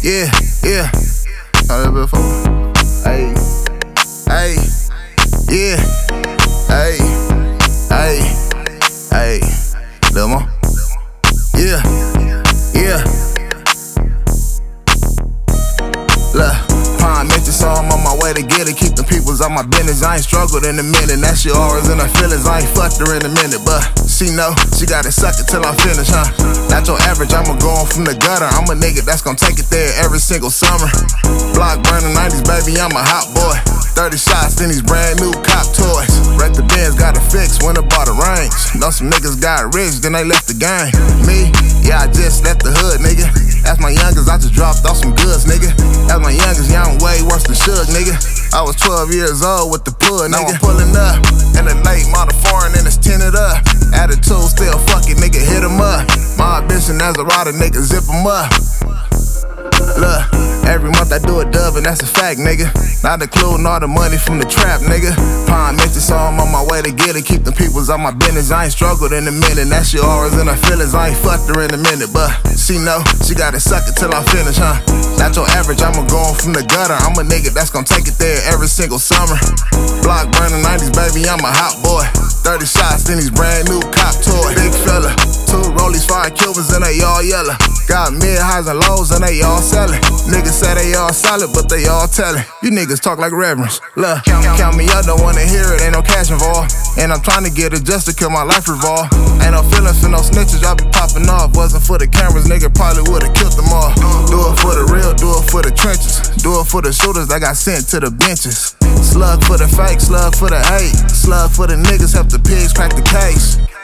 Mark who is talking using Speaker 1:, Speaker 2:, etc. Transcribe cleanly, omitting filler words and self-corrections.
Speaker 1: Yeah, yeah. How that before? Hey, hey, yeah, hey, hey, hey. Little more. Yeah, yeah. Look, Pine mentioned, so I'm on my way to get it. Keep the peoples on my business. I ain't struggled in a minute. That shit always in her feelings. I ain't fucked her in a minute, but she know she gotta suck it till I'm finished, huh? Not your average, I'ma go on from the gutter. I'm a nigga that's gon' take it there every single summer. Block burning 90s, baby, I'm a hot boy. 30 shots in these brand new cop toys. Wreck the Benz, got a fix, went and bought a range. Know some niggas got rich, then they left the game. Me, yeah, I just left the hood, nigga. That's my youngest, I just dropped off some goods, nigga. That's my youngest, yeah, I'm way worse than Suge, nigga. I was 12 years old with the pull, nigga. Now I'm pulling up in the late model foreign and it's tinted up. Attitude still fucking, nigga, hit 'em up. My ambition as a rider, nigga, zip 'em up. Look, every month I do a dub and that's a fact, nigga. Not including all the money from the trap, nigga. Pine mentioned, so I'm on my way to get it. Keep the peoples on my business. I ain't struggled in a minute. That shit always in her feelings. I ain't fucked her in a minute, but she know she gotta suck it till I'm finished, huh? Not your average, I'ma go on from the gutter. I'm a nigga that's gon' take it there every single summer. Block burning 90s, baby, I'm a hot boy. 30 shots in these brand new cop toys. Big fella, 2 rollies, 5 Cubans, and they all yellow. Got mid-highs and lows, and they all selling. Niggas say they all solid, but they all telling. You niggas talk like reverends. Look, count me up, don't wanna hear it, ain't no cash involved. And I'm trying to get it just to kill my life revolve. Ain't no feelings for no snitches, I be popping off. Wasn't for the cameras, nigga probably would've killed them all. Do it for the real, do it for the trenches. Do it for the shooters that got sent to the benches. Slug for the fake, slug for the hate. Slug for the niggas, help the pigs crack the case.